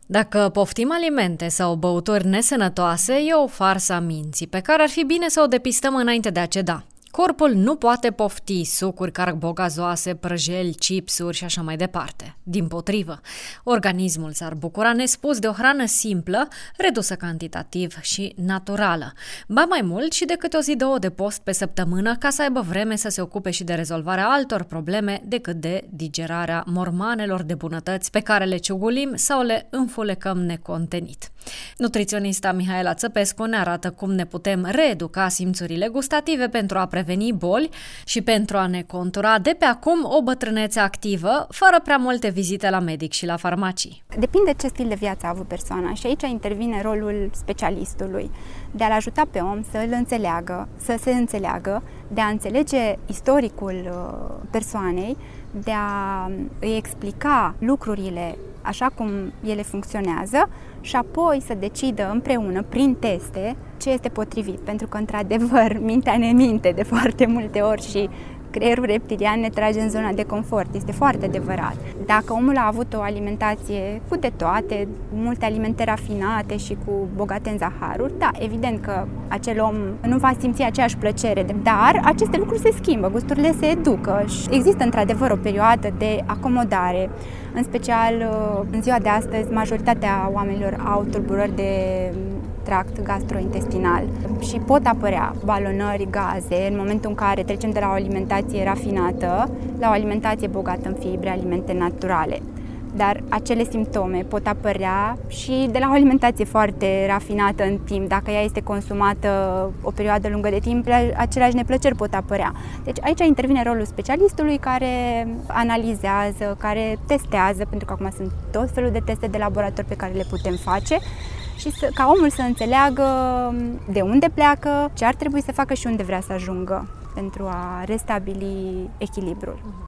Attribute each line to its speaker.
Speaker 1: Dacă poftim alimente sau băuturi nesănătoase, e o farsă a minții, pe care ar fi bine să o depistăm înainte de a ceda. Corpul nu poate pofti sucuri carbogazoase, prăjeli, chipsuri și așa mai departe. Dimpotrivă, organismul s-ar bucura nespus de o hrană simplă, redusă cantitativ și naturală. Ba mai mult și de câte o zi, două de post pe săptămână, ca să aibă vreme să se ocupe și de rezolvarea altor probleme decât de digerarea mormanelor de bunătăți pe care le ciugulim sau le înfulecăm necontenit. Nutriționista Mihaela Țăpescu ne arată cum ne putem reeduca simțurile gustative pentru a preveni boli și pentru a ne contura de pe acum o bătrânețe activă, fără prea multe vizite la medic și la farmacii.
Speaker 2: Depinde ce stil de viață a avut persoana și aici intervine rolul specialistului de a-l ajuta pe om să-l înțeleagă, să se înțeleagă, de a înțelege istoricul persoanei, de a îi explica lucrurile așa cum ele funcționează și apoi să decidă împreună, prin teste, ce este potrivit. Pentru că, într-adevăr, mintea ne minte de foarte multe ori și creierul reptilian ne trage în zona de confort. Este foarte adevărat. Dacă omul a avut o alimentație cu de toate, multe alimente rafinate și cu bogate în zaharuri, da, evident că acel om nu va simți aceeași plăcere, dar aceste lucruri se schimbă, gusturile se educă și există într-adevăr o perioadă de acomodare. În special, în ziua de astăzi, majoritatea oamenilor au tulburări de tract gastrointestinal și pot apărea balonări, gaze, în momentul în care trecem de la o alimentație rafinată la o alimentație bogată în fibre, alimente naturale. Dar acele simptome pot apărea și de la o alimentație foarte rafinată în timp. Dacă ea este consumată o perioadă lungă de timp, aceleași neplăceri pot apărea. Deci aici intervine rolul specialistului care analizează, care testează, pentru că acum sunt tot felul de teste de laborator pe care le putem face și ca omul să înțeleagă de unde pleacă, ce ar trebui să facă și unde vrea să ajungă pentru a restabili echilibrul.